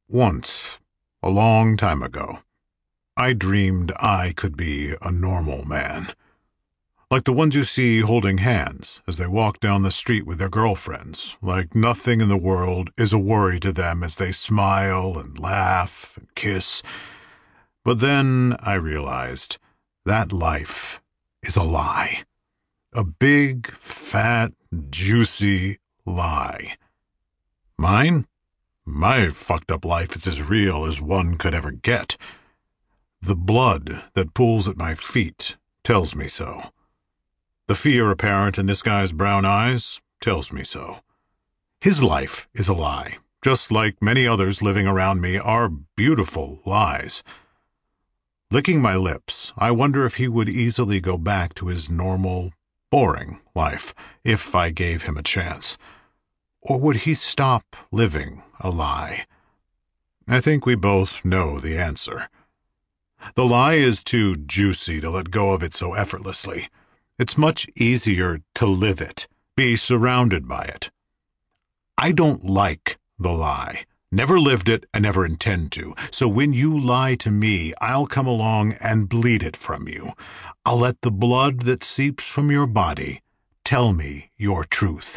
Once, a long time ago, I dreamed I could be a normal man. Like the ones you see holding hands as they walk down the street with their girlfriends, like nothing in the world is a worry to them as they smile and laugh and kiss. But then I realized that life is a lie. A big, fat, juicy lie. Mine? My fucked up life is as real as one could ever get. The blood that pools at my feet tells me so. The fear apparent in this guy's brown eyes tells me so. His life is a lie, just like many others living around me are beautiful lies. Licking my lips, I wonder if he would easily go back to his normal, boring life if I gave him a chance. Or would he stop living a lie? I think we both know the answer. The lie is too juicy to let go of it so effortlessly. It's much easier to live it, be surrounded by it. I don't like the lie. Never lived it and never intend to. So when you lie to me, I'll come along and bleed it from you. I'll let the blood that seeps from your body tell me your truth.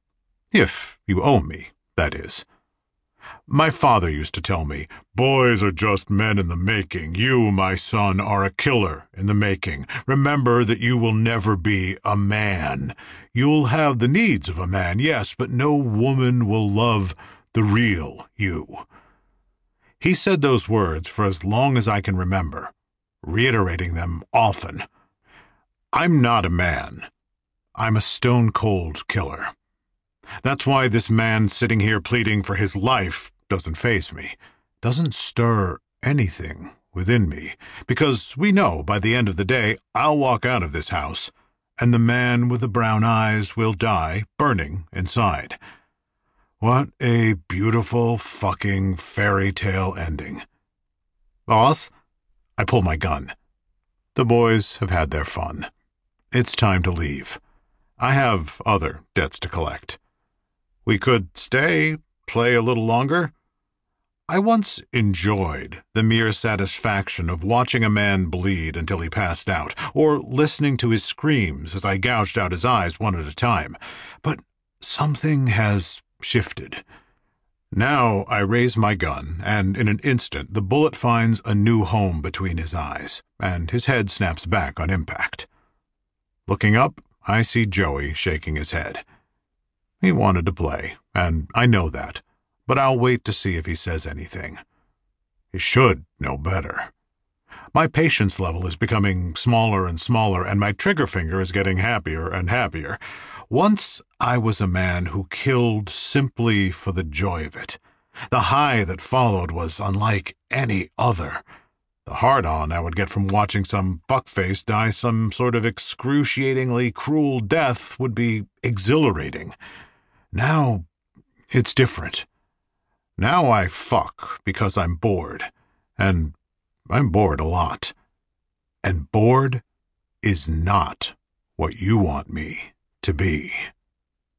If you owe me, that is. My father used to tell me, "Boys are just men in the making. You, my son, are a killer in the making. Remember that you will never be a man. You'll have the needs of a man, yes, but no woman will love the real you." He said those words for as long as I can remember, reiterating them often. I'm not a man. I'm a stone-cold killer. That's why this man sitting here pleading for his life doesn't faze me, doesn't stir anything within me, because we know by the end of the day I'll walk out of this house, and the man with the brown eyes will die burning inside. What a beautiful fucking fairy tale ending. Boss? I pull my gun. The boys have had their fun. It's time to leave. I have other debts to collect. We could stay, play a little longer. I once enjoyed the mere satisfaction of watching a man bleed until he passed out, or listening to his screams as I gouged out his eyes one at a time. But something has shifted. Now I raise my gun, and in an instant the bullet finds a new home between his eyes, and his head snaps back on impact. Looking up, I see Joey shaking his head. He wanted to play, and I know that, but I'll wait to see if he says anything. He should know better. My patience level is becoming smaller and smaller, and my trigger finger is getting happier and happier. Once I was a man who killed simply for the joy of it. The high that followed was unlike any other. The hard-on I would get from watching some fuckface die some sort of excruciatingly cruel death would be exhilarating. Now, it's different. Now I fuck because I'm bored. And I'm bored a lot. And bored is not what you want me to be.